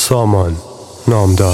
سامان نامدار.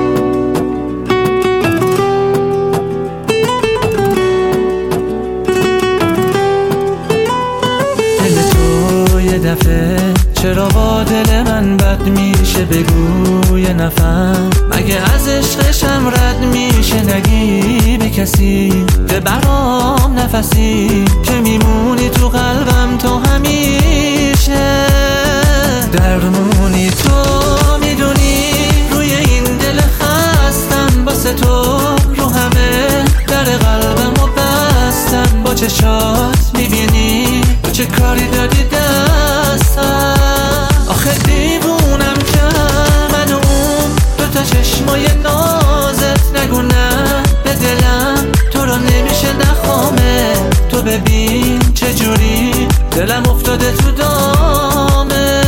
دل تو یه دفعه چرا با دل من بد میشه؟ بگو یه نفر مگه از عشقشم رد میشه؟ نگی به کسی به برام نفسی که میمونی تو قلبم تو همیشه. درمونی تو میدونی روی این دل خستم، واسه تو رو همه در قلبم و بستم. با چشات میبینی تو چه کاری دادی دستم. آخه دیوونم که من و اون دوتا چشمای نازت، نگو نه به دلم تو رو نمیشه نخوامه. تو ببین چجوری دلم افتاده تو دامه.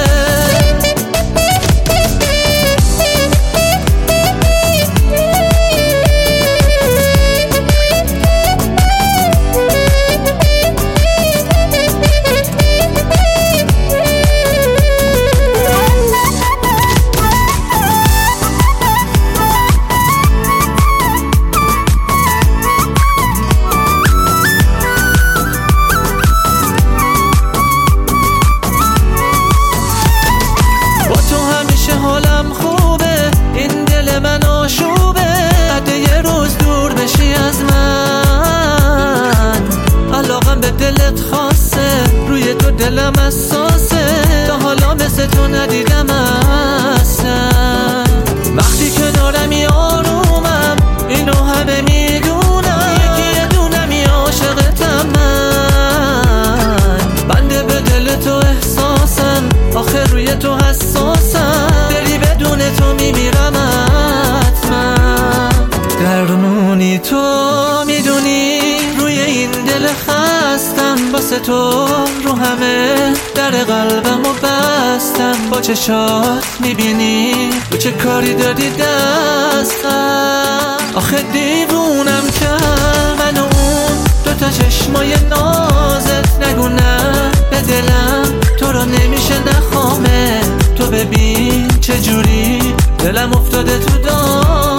حالم خوبه، این دل من آشوبه. بعد یه روز دور بشی از من، علاقم به دلت خاصه، روی تو دلم حساسه. تا حالا مثل تو ندیدم اصلا. وقتی کنارمی آرومم، اینو همه میدونم. یکی یه دونمی عاشقتم من، بنده به دل تو احساسم. آخه روی تو حساسم، بدون تو میمیرم حتما. درمونی تو میدونی روی این دل خستم، واسه تو رو همه در قلبم و بستم. با چشات میبینی تو چه کاری دادی دستم. آخه دیوونم که من و اون دوتا چشمای نازت، نگو نه به دلم تو رو نمیشه نخوامه. تو ببین چجوری دلم افتاده تو دام.